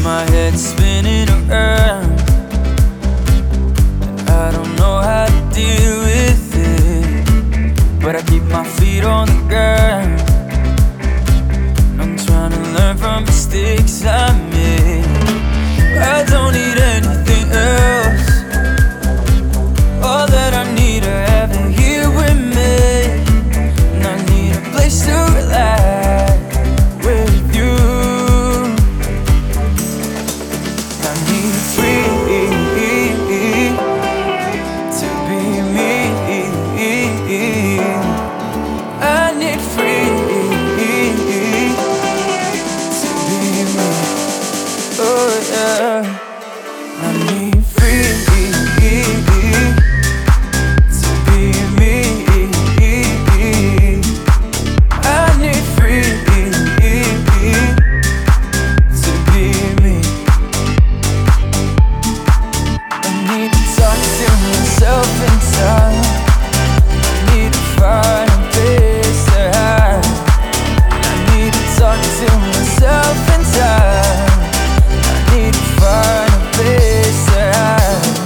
My head's spinning around, and I don't know how to deal with it, but I keep my feet on the ground. I'm trying to learn from mistakes I made. I don't need anything else. All that I need are having here with me, and I need a place to relax with you. I need free to be me. I need free to be me. Oh yeah. I need free to be me. I need free to be me. I need to talk to myself in time. I need to find a place to hide. I need to talk to myself in time. I need to find a place to hide.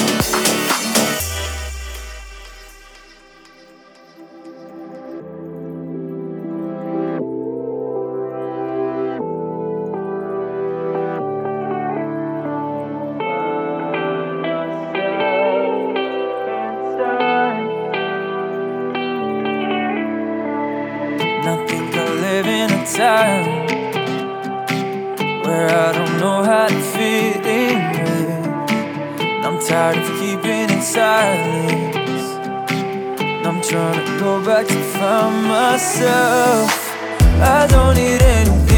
I think I live in a time where I don't know how to fit in with. I'm tired of keeping it silence. I'm trying to go back to find myself. I don't need anything